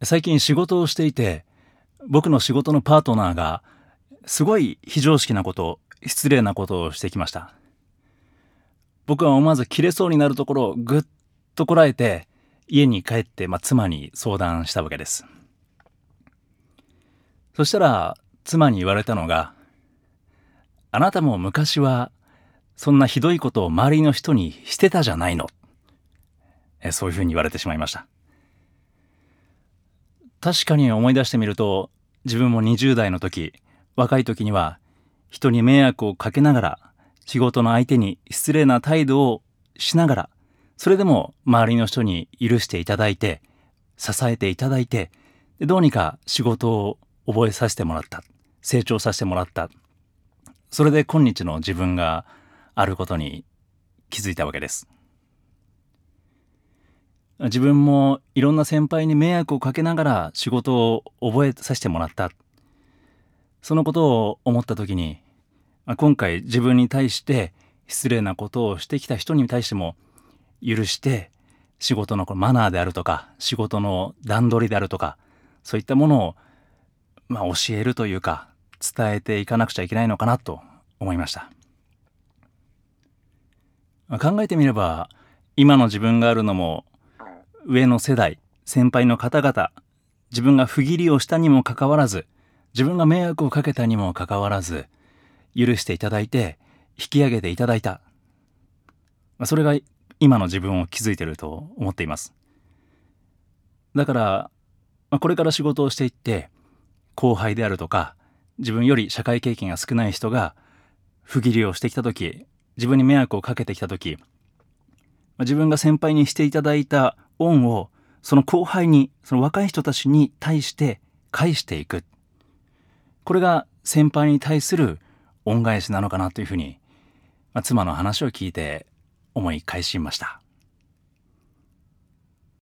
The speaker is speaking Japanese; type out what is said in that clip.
最近仕事をしていて、僕の仕事のパートナーがすごい非常識なこと、失礼なことをしてきました。僕は思わず切れそうになるところをぐっとこらえて、家に帰って、妻に相談したわけです。そしたら妻に言われたのが、あなたも昔はそんなひどいことを周りの人にしてたじゃないの。そういうふうに言われてしまいました。確かに思い出してみると、自分も20代の時、若い時には人に迷惑をかけながら、仕事の相手に失礼な態度をしながら、それでも周りの人に許していただいて、支えていただいて、どうにか仕事を覚えさせてもらった。成長させてもらった。それで今日の自分があることに気づいたわけです。自分もいろんな先輩に迷惑をかけながら仕事を覚えさせてもらった。そのことを思った時に、今回自分に対して失礼なことをしてきた人に対しても許して、仕事のマナーであるとか、仕事の段取りであるとか、そういったものを教えるというか、伝えていかなくちゃいけないのかなと思いました。考えてみれば、今の自分があるのも、上の世代、先輩の方々、自分が不義理をしたにもかかわらず、自分が迷惑をかけたにもかかわらず、許していただいて、引き上げていただいた。それが今の自分を築いていると思っています。だから、これから仕事をしていって、後輩であるとか、自分より社会経験が少ない人が不義理をしてきたとき、自分に迷惑をかけてきたとき、自分が先輩にしていただいた恩をその後輩に、その若い人たちに対して返していく。これが先輩に対する恩返しなのかなというふうに、妻の話を聞いて思い返しました。